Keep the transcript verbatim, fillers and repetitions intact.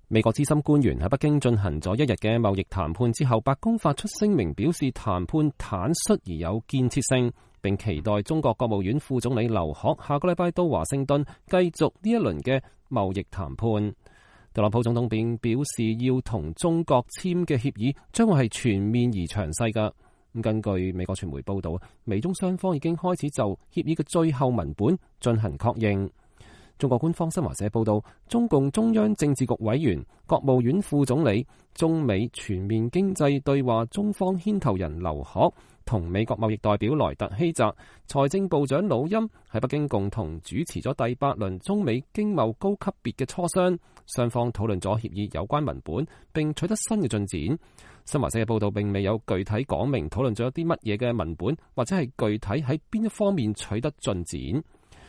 美國資深官員喺北京進行咗一日嘅貿易談判之後，白宮發出聲明表示談判坦率而有建設性，並期待中國國務院副總理劉鶴下個禮拜到華盛頓繼續呢一輪嘅貿易談判。特朗普總統並表示，要同中國簽嘅協議將會係全面而詳細㗎。咁根據美國傳媒報道，美中雙方已經開始就協議嘅最後文本進行確認。中國官方新華社報道，中共中央政治局委員、國務院副總理、中美全面經濟對話中方牽頭人劉鶴同美國貿易代表萊特希澤、財政部長魯欽喺北京共同主持咗第八輪中美經貿高級別嘅磋商，雙方討論咗協議有關文本，並取得新嘅進展。新華社嘅報道並未有具體講明討論咗啲乜嘢嘅文本，或者係具體喺邊一方面取得進展。